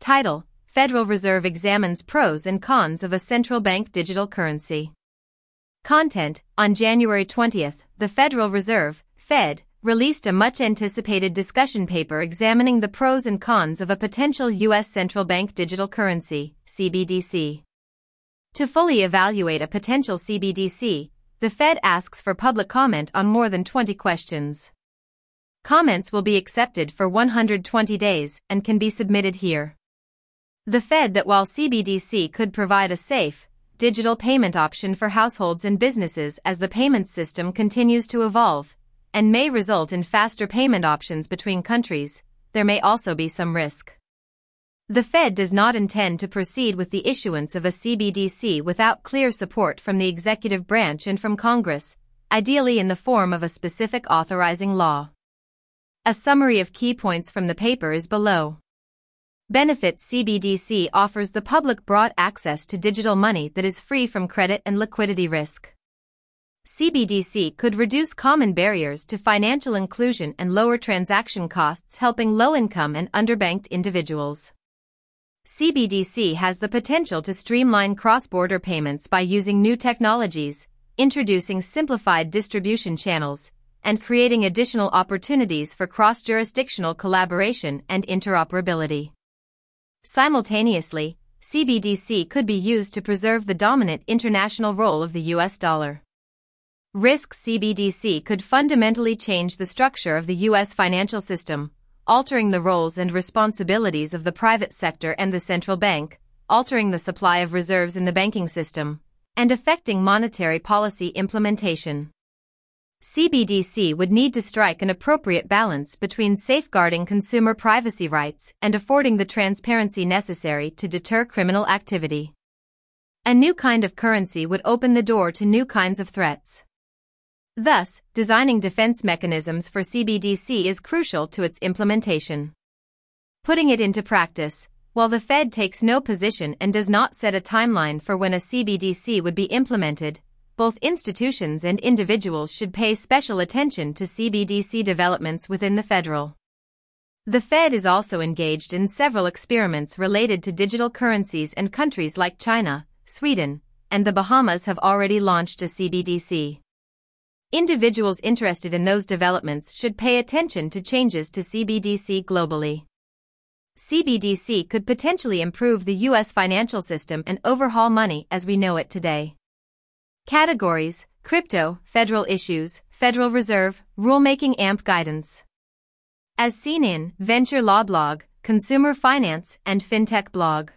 Title: Federal Reserve examines pros and cons of a central bank digital currency. Content: On January 20th, the Federal Reserve, Fed, released a much-anticipated discussion paper examining the pros and cons of a potential U.S. central bank digital currency, CBDC. To fully evaluate a potential CBDC, the Fed asks for public comment on more than 20 questions. Comments will be accepted for 120 days and can be submitted here. The Fed that while CBDC could provide a safe, digital payment option for households and businesses as the payment system continues to evolve, and may result in faster payment options between countries, there may also be some risk. The Fed does not intend to proceed with the issuance of a CBDC without clear support from the executive branch and from Congress, ideally in the form of a specific authorizing law. A summary of key points from the paper is below. Benefits: CBDC offers the public broad access to digital money that is free from credit and liquidity risk. CBDC could reduce common barriers to financial inclusion and lower transaction costs, helping low-income and underbanked individuals. CBDC has the potential to streamline cross-border payments by using new technologies, introducing simplified distribution channels, and creating additional opportunities for cross-jurisdictional collaboration and interoperability. Simultaneously, CBDC could be used to preserve the dominant international role of the U.S. dollar. Risks: CBDC could fundamentally change the structure of the U.S. financial system, altering the roles and responsibilities of the private sector and the central bank, altering the supply of reserves in the banking system, and affecting monetary policy implementation. CBDC would need to strike an appropriate balance between safeguarding consumer privacy rights and affording the transparency necessary to deter criminal activity. A new kind of currency would open the door to new kinds of threats. Thus, designing defense mechanisms for CBDC is crucial to its implementation. Putting it into practice: while the Fed takes no position and does not set a timeline for when a CBDC would be implemented, both institutions and individuals should pay special attention to CBDC developments within the Federal. The Fed is also engaged in several experiments related to digital currencies, and countries like China, Sweden, and the Bahamas have already launched a CBDC. Individuals interested in those developments should pay attention to changes to CBDC globally. CBDC could potentially improve the U.S. financial system and overhaul money as we know it today. Categories: Crypto, Federal Issues, Federal Reserve, Rulemaking, AMP Guidance. As seen in Venture Law Blog, Consumer Finance, and FinTech Blog.